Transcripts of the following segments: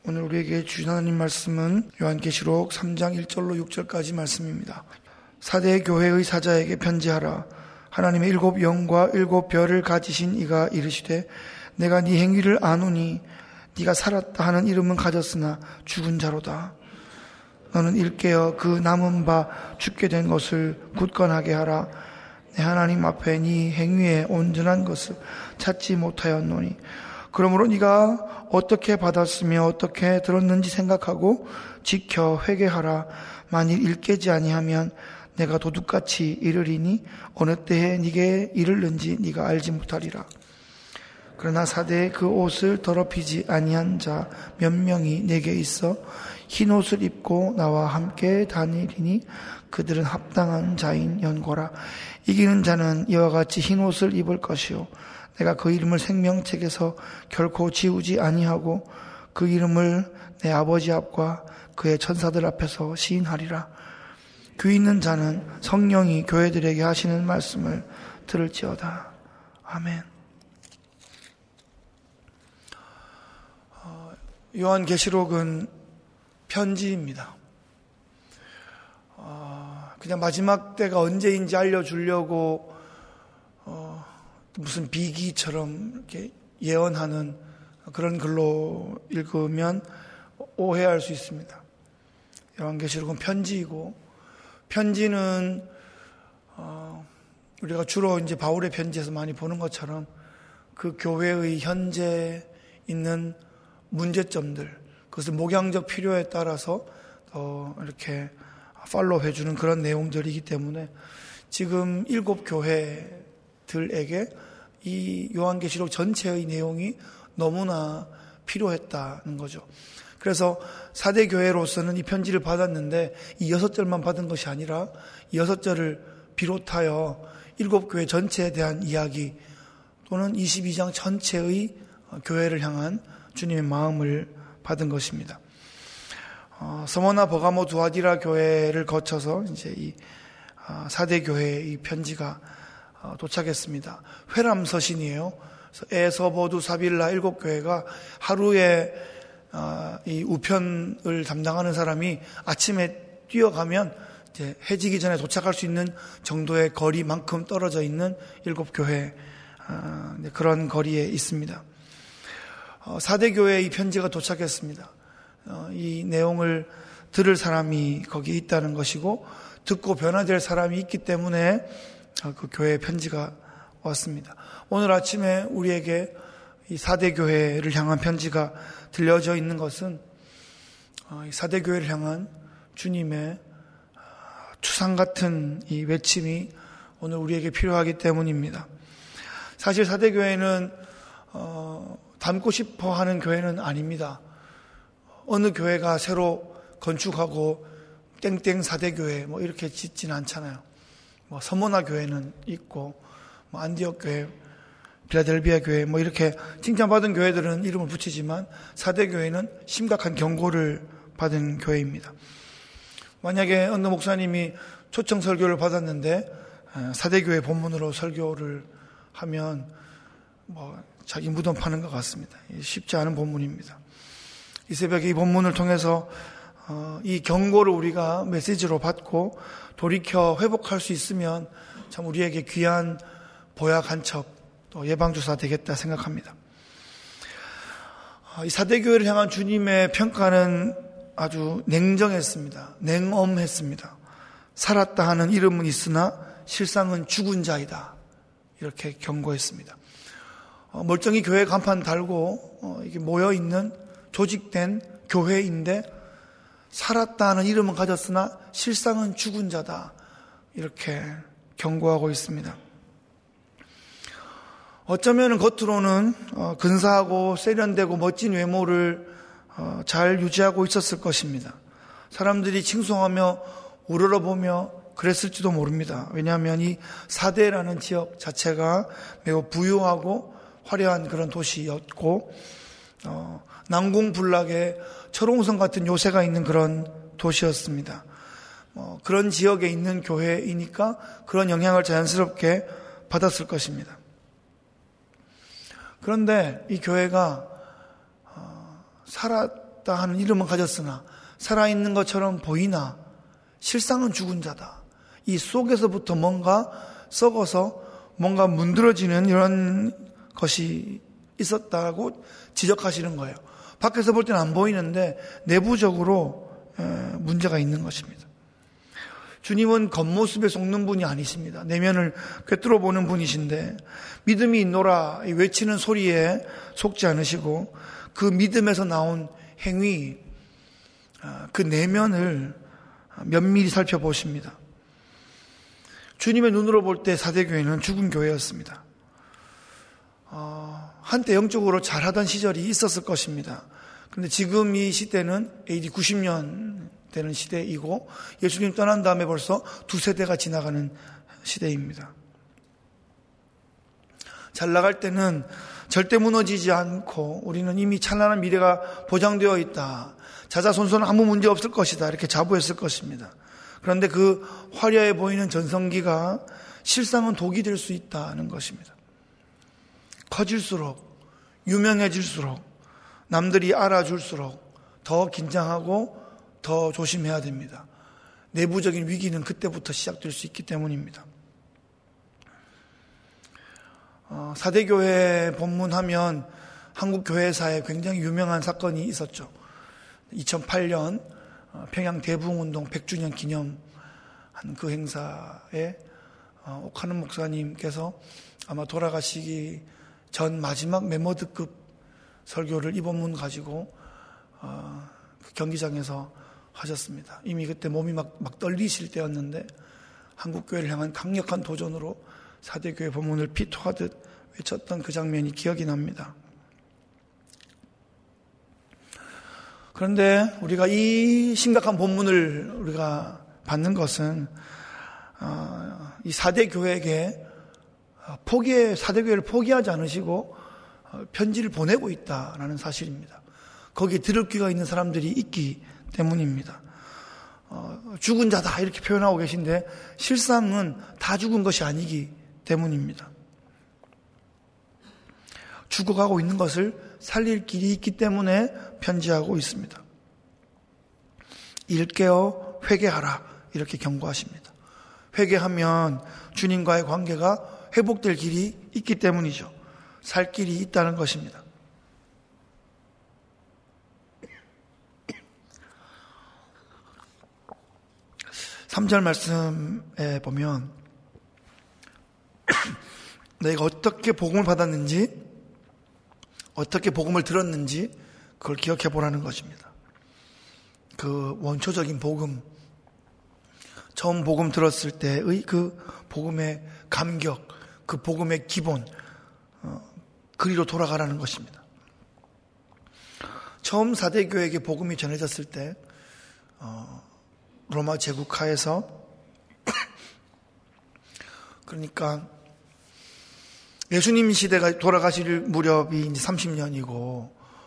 오늘 우리에게 주신 하나님 말씀은 요한계시록 3장 1절로 6절까지 말씀입니다. 사대 교회의 사자에게 편지하라. 하나님의 7 영과 7 별을 가지신 이가 이르시되 내가 네 행위를 아노니 네가 살았다 하는 이름은 가졌으나 죽은 자로다. 너는 일깨어 그 남은 바 죽게 된 것을 굳건하게 하라. 내 하나님 앞에 네 행위의 온전한 것을 찾지 못하였노니 그러므로 네가 어떻게 받았으며 어떻게 들었는지 생각하고 지켜 회개하라. 만일 일깨지 아니하면 내가 도둑같이 이르리니 어느 때에 네게 이르는지 네가 알지 못하리라. 그러나 사대에 그 옷을 더럽히지 아니한 자 몇 명이 내게 있어 흰 옷을 입고 나와 함께 다니리니 그들은 합당한 자인 연고라. 이기는 자는 이와 같이 흰 옷을 입을 것이요 내가 그 이름을 생명책에서 결코 지우지 아니하고 그 이름을 내 아버지 앞과 그의 천사들 앞에서 시인하리라. 귀 있는 자는 성령이 교회들에게 하시는 말씀을 들을지어다. 아멘. 요한계시록은 편지입니다. 그냥 마지막 때가 언제인지 알려주려고 무슨 비기처럼 이렇게 예언하는 그런 글로 읽으면 오해할 수 있습니다. 요한계시록은 편지이고, 편지는 우리가 주로 이제 바울의 편지에서 많이 보는 것처럼 그 교회의 현재 있는 문제점들, 그것을 목양적 필요에 따라서 이렇게 팔로우 해주는 그런 내용들이기 때문에 지금 7 교회들에게 이 요한계시록 전체의 내용이 너무나 필요했다는 거죠. 그래서 4대 교회로서는 이 편지를 받았는데 이 6절만 받은 것이 아니라 이 6절을 비롯하여 7 교회 전체에 대한 이야기 또는 22장 전체의 교회를 향한 주님의 마음을 받은 것입니다. 서머나 버가모 두아디라 교회를 거쳐서 이제 이 4대 교회의 이 편지가 도착했습니다. 회람 서신이에요. 에서보두 사빌라 7 교회가 하루에 이 우편을 담당하는 사람이 아침에 뛰어가면 이제 해지기 전에 도착할 수 있는 정도의 거리만큼 떨어져 있는 7 교회 그런 거리에 있습니다. 4대 교회의 이 편지가 도착했습니다. 이 내용을 들을 사람이 거기에 있다는 것이고 듣고 변화될 사람이 있기 때문에 그 교회의 편지가 왔습니다. 오늘 아침에 우리에게 이 4대 교회를 향한 편지가 들려져 있는 것은 이 4대 교회를 향한 주님의 추상 같은 이 외침이 오늘 우리에게 필요하기 때문입니다. 사실 4대 교회는 닮고 싶어 하는 교회는 아닙니다. 어느 교회가 새로 건축하고 땡땡 4대 교회 뭐 이렇게 짓지는 않잖아요. 뭐 서머나 교회는 있고 뭐 안디옥 교회, 빌라델비아 교회 뭐 이렇게 칭찬받은 교회들은 이름을 붙이지만 4대 교회는 심각한 경고를 받은 교회입니다. 만약에 어느 목사님이 초청 설교를 받았는데 4대 교회 본문으로 설교를 하면 뭐 자기 무덤 파는 것 같습니다. 쉽지 않은 본문입니다. 이 새벽에 이 본문을 통해서 이 경고를 우리가 메시지로 받고 돌이켜 회복할 수 있으면 참 우리에게 귀한 보약 한 첩 또 예방주사 되겠다 생각합니다. 이 4대 교회를 향한 주님의 평가는 아주 냉정했습니다. 냉엄했습니다. 살았다 하는 이름은 있으나 실상은 죽은 자이다. 이렇게 경고했습니다. 멀쩡히 교회 간판 달고 이게 모여있는 조직된 교회인데 살았다 하는 이름은 가졌으나 실상은 죽은 자다. 이렇게 경고하고 있습니다. 어쩌면 겉으로는 근사하고 세련되고 멋진 외모를 잘 유지하고 있었을 것입니다. 사람들이 칭송하며 우러러보며 그랬을지도 모릅니다. 왜냐하면 이 4대라는 지역 자체가 매우 부유하고 화려한 그런 도시였고 난공불락의 철옹성 같은 요새가 있는 그런 도시였습니다. 그런 지역에 있는 교회이니까 그런 영향을 자연스럽게 받았을 것입니다. 그런데 이 교회가 살았다 하는 이름은 가졌으나 살아있는 것처럼 보이나 실상은 죽은 자다. 이 속에서부터 뭔가 썩어서 뭔가 문드러지는 이런 것이 있었다고 지적하시는 거예요. 밖에서 볼 때는 안 보이는데 내부적으로 문제가 있는 것입니다. 주님은 겉모습에 속는 분이 아니십니다. 내면을 꿰뚫어 보는 분이신데 믿음이 있노라 외치는 소리에 속지 않으시고 그 믿음에서 나온 행위, 그 내면을 면밀히 살펴보십니다. 주님의 눈으로 볼 때 사대교회는 죽은 교회였습니다. 한때 영적으로 잘하던 시절이 있었을 것입니다. 그런데 지금 이 시대는 AD 90년 되는 시대이고 예수님 떠난 다음에 벌써 2세대가 지나가는 시대입니다. 잘 나갈 때는 절대 무너지지 않고 우리는 이미 찬란한 미래가 보장되어 있다. 자자손손 아무 문제 없을 것이다. 이렇게 자부했을 것입니다. 그런데 그 화려해 보이는 전성기가 실상은 독이 될 수 있다는 것입니다. 커질수록 유명해질수록 남들이 알아줄수록 더 긴장하고 더 조심해야 됩니다. 내부적인 위기는 그때부터 시작될 수 있기 때문입니다. 사대교회 본문하면 한국 교회사에 굉장히 유명한 사건이 있었죠. 2008년 평양 대부흥운동 100주년 기념한 그 행사에 옥하는 목사님께서 아마 돌아가시기 전 마지막 메모드급 설교를 이 본문 가지고 그 경기장에서 하셨습니다. 이미 그때 몸이 막 떨리실 때였는데 한국교회를 향한 강력한 도전으로 사대교회 본문을 피토하듯 외쳤던 그 장면이 기억이 납니다. 그런데 우리가 이 심각한 본문을 우리가 받는 것은 이 사대교회에게 사대교회를 포기하지 않으시고 편지를 보내고 있다라는 사실입니다. 거기에 들을 귀가 있는 사람들이 있기 때문입니다. 죽은 자다 이렇게 표현하고 계신데 실상은 다 죽은 것이 아니기 때문입니다. 죽어가고 있는 것을 살릴 길이 있기 때문에 편지하고 있습니다. 일깨어 회개하라 이렇게 경고하십니다. 회개하면 주님과의 관계가 회복될 길이 있기 때문이죠. 살 길이 있다는 것입니다. 3절 말씀에 보면 내가 어떻게 복음을 받았는지 어떻게 복음을 들었는지 그걸 기억해 보라는 것입니다. 그 원초적인 복음, 처음 복음 들었을 때의 그 복음의 감격, 그 복음의 기본, 그리로 돌아가라는 것입니다. 처음 사대교회에게 복음이 전해졌을 때 로마 제국하에서 그러니까 예수님 시대가 돌아가실 무렵이 이제 30년이고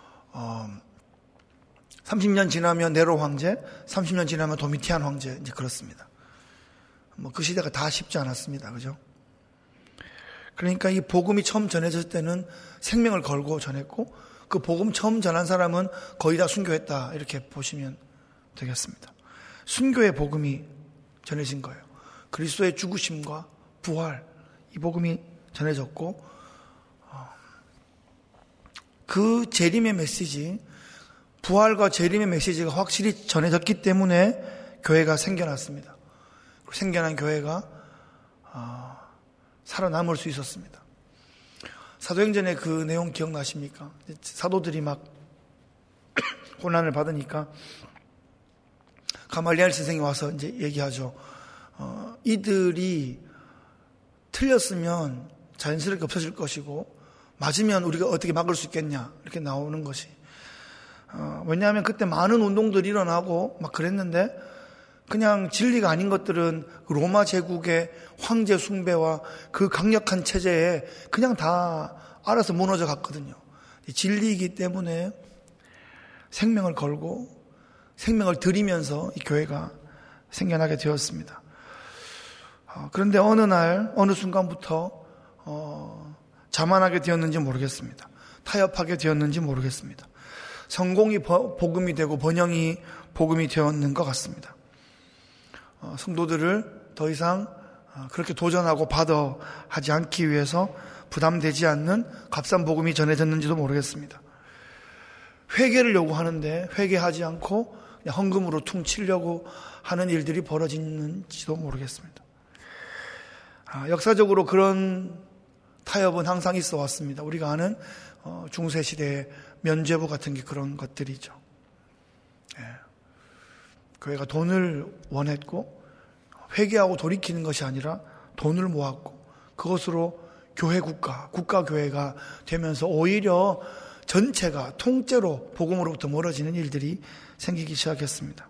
30년 지나면 네로 황제, 30년 지나면 도미티안 황제 이제 그렇습니다. 그 시대가 다 쉽지 않았습니다. 그죠? 그러니까 이 복음이 처음 전해졌을 때는 생명을 걸고 전했고 그 복음 처음 전한 사람은 거의 다 순교했다 이렇게 보시면 되겠습니다. 순교의 복음이 전해진 거예요. 그리스도의 죽으심과 부활 이 복음이 전해졌고 그 재림의 메시지, 부활과 재림의 메시지가 확실히 전해졌기 때문에 교회가 생겨났습니다. 생겨난 교회가 살아남을 수 있었습니다. 사도행전의 그 내용 기억나십니까? 사도들이 막 고난을 받으니까 가말리엘 선생이 와서 이제 얘기하죠. 이들이 틀렸으면 자연스럽게 없어질 것이고 맞으면 우리가 어떻게 막을 수 있겠냐 이렇게 나오는 것이 왜냐하면 그때 많은 운동들이 일어나고 막 그랬는데 그냥 진리가 아닌 것들은 로마 제국의 황제 숭배와 그 강력한 체제에 그냥 다 알아서 무너져 갔거든요. 진리이기 때문에 생명을 걸고 생명을 드리면서 이 교회가 생겨나게 되었습니다. 그런데 어느 날 어느 순간부터 자만하게 되었는지 모르겠습니다. 타협하게 되었는지 모르겠습니다. 성공이 복음이 되고 번영이 복음이 되었는 것 같습니다. 성도들을 더 이상 그렇게 도전하고 받아 하지 않기 위해서 부담되지 않는 값싼 복음이 전해졌는지도 모르겠습니다. 회개를 요구하는데 회개하지 않고 그냥 헌금으로 퉁치려고 하는 일들이 벌어지는지도 모르겠습니다. 역사적으로 그런 타협은 항상 있어 왔습니다. 우리가 아는 중세시대의 면죄부 같은 게 그런 것들이죠. 교회가 돈을 원했고 회개하고 돌이키는 것이 아니라 돈을 모았고 그것으로 교회 국가교회가 되면서 오히려 전체가 통째로 복음으로부터 멀어지는 일들이 생기기 시작했습니다.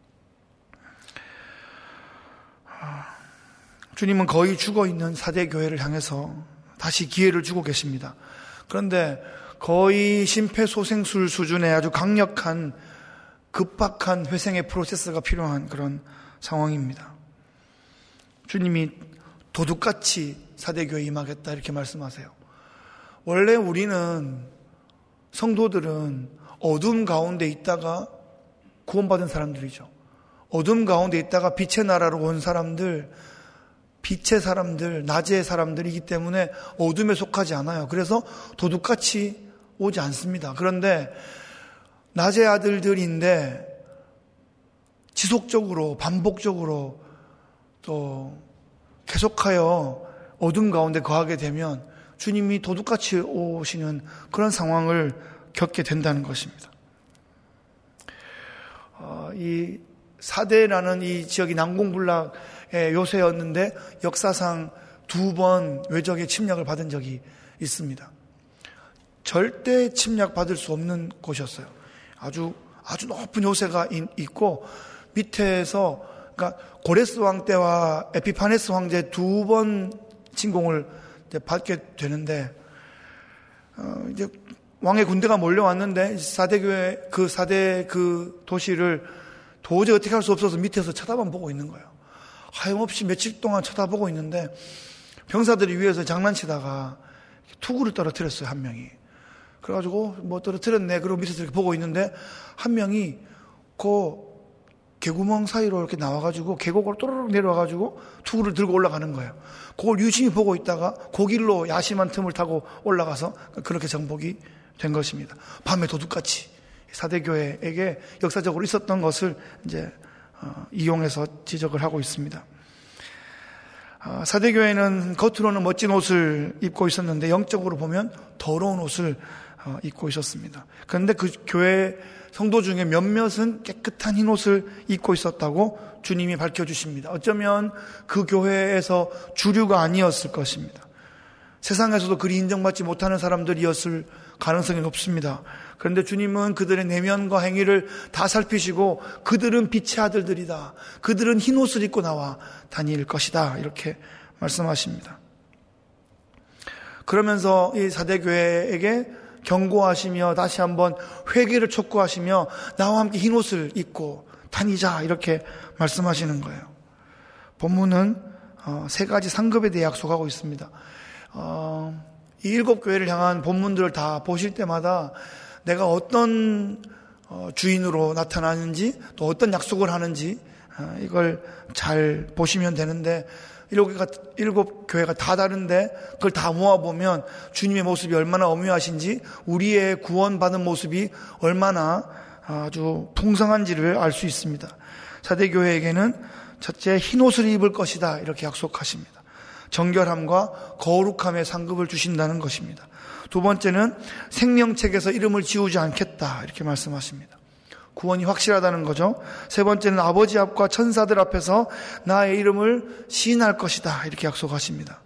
주님은 거의 죽어있는 사대교회를 향해서 다시 기회를 주고 계십니다. 그런데 거의 심폐소생술 수준의 아주 강력한 급박한 회생의 프로세스가 필요한 그런 상황입니다. 주님이 도둑같이 사대교회에 임하겠다 이렇게 말씀하세요. 원래 우리는 성도들은 어둠 가운데 있다가 구원받은 사람들이죠. 어둠 가운데 있다가 빛의 나라로 온 사람들, 빛의 사람들, 낮의 사람들이기 때문에 어둠에 속하지 않아요. 그래서 도둑같이 오지 않습니다. 그런데 낮의 아들들인데 지속적으로 반복적으로 또 계속하여 어둠 가운데 거하게 되면 주님이 도둑같이 오시는 그런 상황을 겪게 된다는 것입니다. 이 사대라는 이 지역이 난공불락의 요새였는데 역사상 2번 외적의 침략을 받은 적이 있습니다. 절대 침략받을 수 없는 곳이었어요. 아주 높은 요새가 있고 밑에서 그러니까 고레스 왕 때와 에피파네스 황제 2번 침공을 받게 되는데 이제 왕의 군대가 몰려왔는데 사대교회 사대 도시를 도저히 어떻게 할 수 없어서 밑에서 쳐다만 보고 있는 거예요. 하염없이 며칠 동안 쳐다보고 있는데 병사들이 위에서 장난치다가 투구를 떨어뜨렸어요. 한 명이. 그래가지고 뭐 떨어뜨렸네. 그리고 밑에서 이렇게 보고 있는데 한 명이 그 개구멍 사이로 이렇게 나와가지고 계곡으로 또르륵 내려와가지고 투구를 들고 올라가는 거예요. 그걸 유심히 보고 있다가 그 길로 야심한 틈을 타고 올라가서 그렇게 정복이 된 것입니다. 밤에 도둑같이 사대교회에게 역사적으로 있었던 것을 이제 이용해서 지적을 하고 있습니다. 사대교회는 겉으로는 멋진 옷을 입고 있었는데 영적으로 보면 더러운 옷을 입고 있었습니다. 그런데 그 교회 성도 중에 몇몇은 깨끗한 흰 옷을 입고 있었다고 주님이 밝혀주십니다. 어쩌면 그 교회에서 주류가 아니었을 것입니다. 세상에서도 그리 인정받지 못하는 사람들이었을 가능성이 높습니다. 그런데 주님은 그들의 내면과 행위를 다 살피시고 그들은 빛의 아들들이다. 그들은 흰 옷을 입고 나와 다닐 것이다. 이렇게 말씀하십니다. 그러면서 이 사대교회에게 경고하시며 다시 한번 회개를 촉구하시며 나와 함께 흰 옷을 입고 다니자 이렇게 말씀하시는 거예요. 본문은 3가지 상급에 대해 약속하고 있습니다. 이 7교회를 향한 본문들을 다 보실 때마다 내가 어떤 주인으로 나타나는지 또 어떤 약속을 하는지 이걸 잘 보시면 되는데 7교회가 다 다른데 그걸 다 모아보면 주님의 모습이 얼마나 엄묘하신지 우리의 구원받은 모습이 얼마나 아주 풍성한지를 알 수 있습니다. 사대교회에게는 첫째 흰옷을 입을 것이다 이렇게 약속하십니다. 정결함과 거룩함의 상급을 주신다는 것입니다. 두 번째는 생명책에서 이름을 지우지 않겠다 이렇게 말씀하십니다. 구원이 확실하다는 거죠. 세 번째는 아버지 앞과 천사들 앞에서 나의 이름을 시인할 것이다 이렇게 약속하십니다.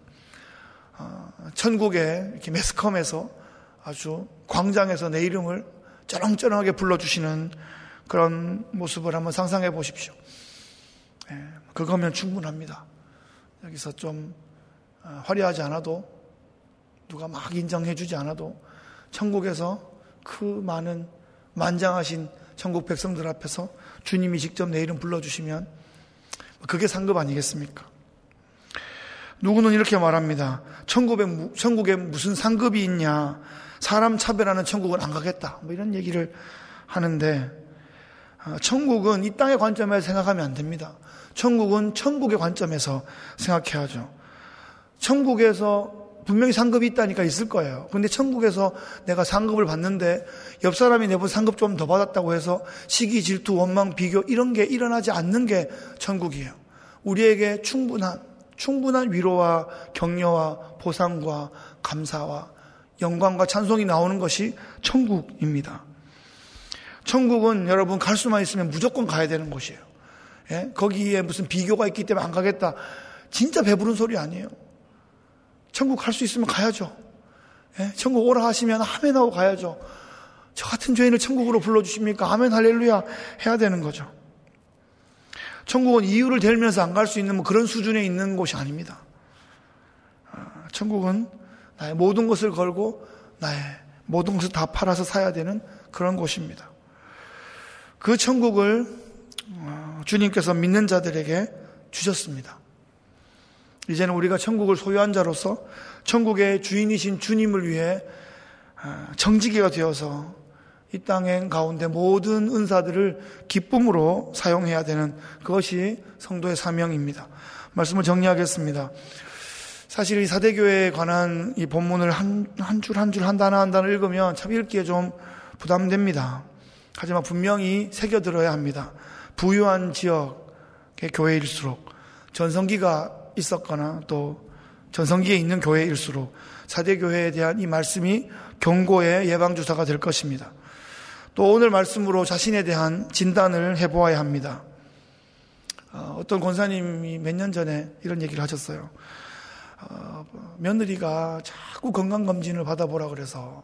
천국의 이렇게 매스컴에서 아주 광장에서 내 이름을 쩌렁쩌렁하게 불러주시는 그런 모습을 한번 상상해 보십시오. 그거면 충분합니다. 여기서 좀 화려하지 않아도 누가 막 인정해 주지 않아도 천국에서 그 많은 만장하신 천국 백성들 앞에서 주님이 직접 내 이름 불러주시면 그게 상급 아니겠습니까? 누구는 이렇게 말합니다. 천국에 무슨 상급이 있냐? 사람 차별하는 천국은 안 가겠다. 뭐 이런 얘기를 하는데, 천국은 이 땅의 관점에서 생각하면 안 됩니다. 천국은 천국의 관점에서 생각해야죠. 천국에서 분명히 상급이 있다니까 있을 거예요. 그런데 천국에서 내가 상급을 받는데 옆 사람이 내보다 상급 좀 더 받았다고 해서 시기, 질투, 원망, 비교 이런 게 일어나지 않는 게 천국이에요. 우리에게 충분한 위로와 격려와 보상과 감사와 영광과 찬송이 나오는 것이 천국입니다. 천국은 여러분 갈 수만 있으면 무조건 가야 되는 곳이에요. 예? 거기에 무슨 비교가 있기 때문에 안 가겠다. 진짜 배부른 소리 아니에요. 천국 갈 수 있으면 가야죠. 예? 천국 오라 하시면 아멘하고 가야죠. 저 같은 죄인을 천국으로 불러주십니까? 아멘 할렐루야 해야 되는 거죠. 천국은 이유를 대면서 안 갈 수 있는 뭐 그런 수준에 있는 곳이 아닙니다. 천국은 나의 모든 것을 걸고 나의 모든 것을 다 팔아서 사야 되는 그런 곳입니다. 그 천국을 주님께서 믿는 자들에게 주셨습니다. 이제는 우리가 천국을 소유한 자로서 천국의 주인이신 주님을 위해 정직이가 되어서 이 땅의 가운데 모든 은사들을 기쁨으로 사용해야 되는 그것이 성도의 사명입니다. 말씀을 정리하겠습니다. 사실 이 사대교회에 관한 이 본문을 한 줄 한 줄 한 단어 한 단어 읽으면 참 읽기에 좀 부담됩니다. 하지만 분명히 새겨들어야 합니다. 부유한 지역의 교회일수록 전성기가 있었거나 또 전성기에 있는 교회일수록 사대교회에 대한 이 말씀이 경고의 예방주사가 될 것입니다. 또 오늘 말씀으로 자신에 대한 진단을 해보아야 합니다. 어떤 권사님이 몇 년 전에 이런 얘기를 하셨어요. 며느리가 자꾸 건강검진을 받아보라 그래서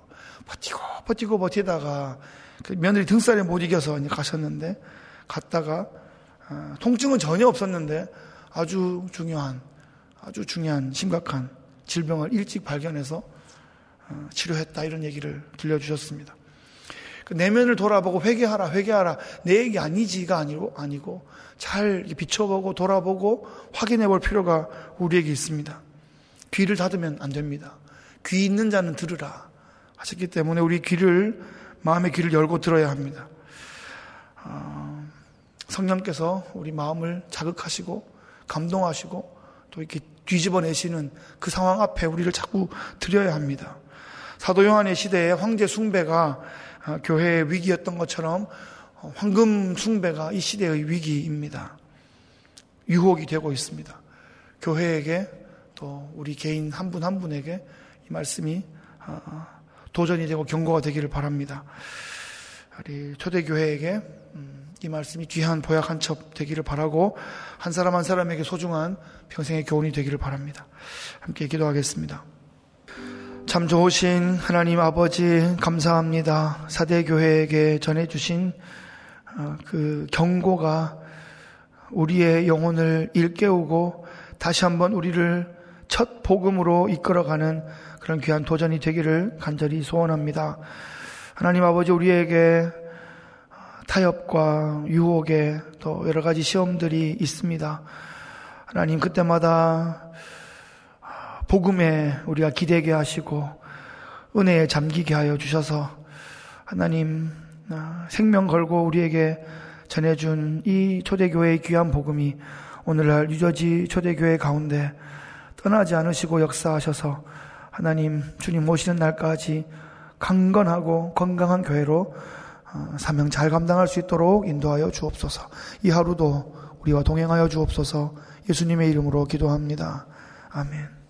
버티다가 그 며느리 등살에 못 이겨서 가셨는데 갔다가 통증은 전혀 없었는데 아주 중요한 심각한 질병을 일찍 발견해서 치료했다 이런 얘기를 들려주셨습니다. 내면을 돌아보고 회개하라 내 얘기 아니지가 아니고 잘 비춰보고 돌아보고 확인해 볼 필요가 우리에게 있습니다. 귀를 닫으면 안 됩니다. 귀 있는 자는 들으라 하셨기 때문에 우리 마음의 귀를 열고 들어야 합니다. 성령께서 우리 마음을 자극하시고 감동하시고 또 이렇게 뒤집어내시는 그 상황 앞에 우리를 자꾸 드려야 합니다. 사도 요한의 시대에 황제 숭배가 교회의 위기였던 것처럼 황금 숭배가 이 시대의 위기입니다. 유혹이 되고 있습니다. 교회에게 또 우리 개인 한 분 한 분에게 이 말씀이 도전이 되고 경고가 되기를 바랍니다. 우리 초대교회에게 이 말씀이 귀한 보약 한 첩 되기를 바라고 한 사람 한 사람에게 소중한 평생의 교훈이 되기를 바랍니다. 함께 기도하겠습니다. 참 좋으신 하나님 아버지 감사합니다. 사대교회에게 전해주신 그 경고가 우리의 영혼을 일깨우고 다시 한번 우리를 첫 복음으로 이끌어가는 그런 귀한 도전이 되기를 간절히 소원합니다. 하나님 아버지 우리에게 타협과 유혹에 또 여러 가지 시험들이 있습니다. 하나님 그때마다 복음에 우리가 기대게 하시고 은혜에 잠기게 하여 주셔서 하나님 생명 걸고 우리에게 전해준 이 초대교회의 귀한 복음이 오늘날 유저지 초대교회 가운데 떠나지 않으시고 역사하셔서 하나님 주님 오시는 날까지 강건하고 건강한 교회로 사명 잘 감당할 수 있도록 인도하여 주옵소서. 이 하루도 우리와 동행하여 주옵소서. 예수님의 이름으로 기도합니다. 아멘.